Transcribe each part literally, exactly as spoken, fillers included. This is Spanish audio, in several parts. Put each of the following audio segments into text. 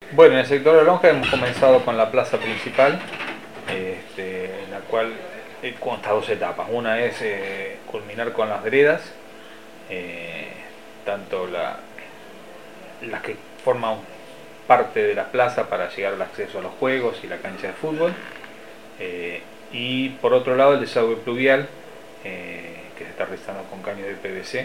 Bueno, en el sector de Lonja hemos comenzado con la plaza principal, este, en la cual eh, consta dos etapas. Una es eh, culminar con las veredas, eh, tanto la, las que forman parte de la plaza para llegar al acceso a los juegos y la cancha de fútbol, eh, y por otro lado el desagüe pluvial, eh, que se está realizando con caño de P V C,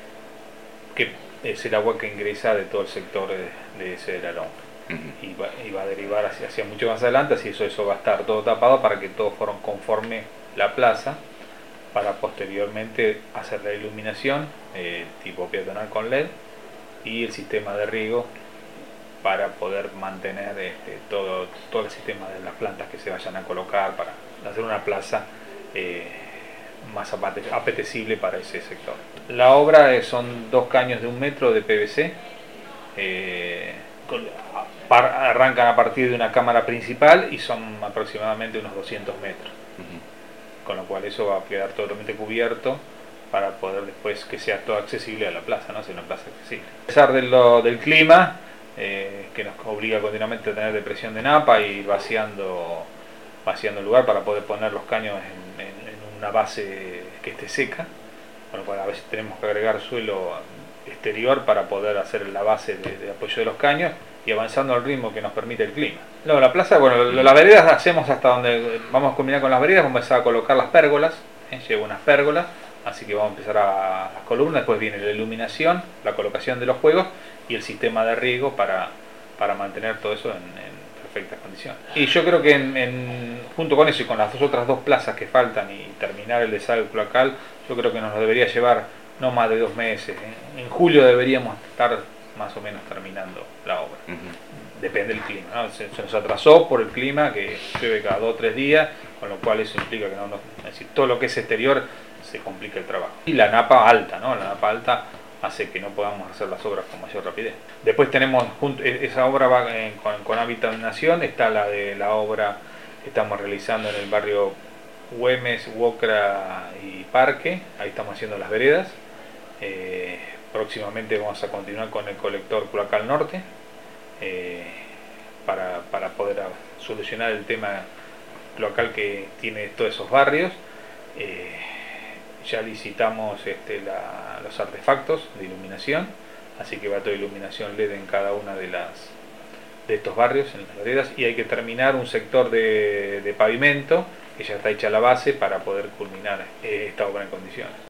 que es el agua que ingresa de todo el sector de, de ese de la Lonja. Uh-huh. y, va, y va a derivar hacia, hacia mucho más adelante, así eso, eso va a estar todo tapado para que todo conforme la plaza, para posteriormente hacer la iluminación eh, tipo peatonal con L E D y el sistema de riego para poder mantener este, todo, todo el sistema de las plantas que se vayan a colocar para hacer una plaza eh, más apetecible para ese sector. La obra eh, son dos caños de un metro de P V C, eh, con, par, arrancan a partir de una cámara principal y son aproximadamente unos doscientos metros, uh-huh. Con lo cual eso va a quedar totalmente cubierto para poder después que sea todo accesible a la plaza, ¿no? Sea una plaza accesible. A pesar de lo, del clima, eh, que nos obliga continuamente a tener depresión de napa y ir vaciando, vaciando el lugar para poder poner los caños en, en, en una base que esté seca, con lo cual a veces tenemos que agregar suelo exterior para poder hacer la base de, de apoyo de los caños y avanzando al ritmo que nos permite el clima. Luego la plaza, bueno, las veredas hacemos hasta donde vamos a combinar con las veredas, vamos a empezar a colocar las pérgolas, ¿eh? Llevo unas pérgolas, así que vamos a empezar a las columnas, después viene la iluminación, la colocación de los juegos y el sistema de riego para, para mantener todo eso en, en perfectas condiciones. Y yo creo que en, en, junto con eso y con las dos otras dos plazas que faltan y terminar el desagüe cloacal, yo creo que nos debería llevar no más de dos meses. ¿eh? En julio deberíamos estar más o menos terminando la obra. Uh-huh. Depende del clima, ¿no? Se, se nos atrasó por el clima, que llueve cada dos o tres días, con lo cual eso implica que no, no, es decir, todo lo que es exterior se complica el trabajo. Y la napa alta, ¿no? La napa alta hace que no podamos hacer las obras con mayor rapidez. Después tenemos, junto, esa obra va en, con, con Habitación, está la de la obra que estamos realizando en el barrio Güemes, Huocra y Parque, ahí estamos haciendo las veredas. Eh, próximamente vamos a continuar con el colector Cloacal Norte, eh, para, para poder solucionar el tema cloacal que tiene todos esos barrios. Eh, ya licitamos este, la, los artefactos de iluminación, así que va toda iluminación L E D en cada una de las de estos barrios, en las veredas, y hay que terminar un sector de, de pavimento que ya está hecha la base para poder culminar eh, esta obra en condiciones.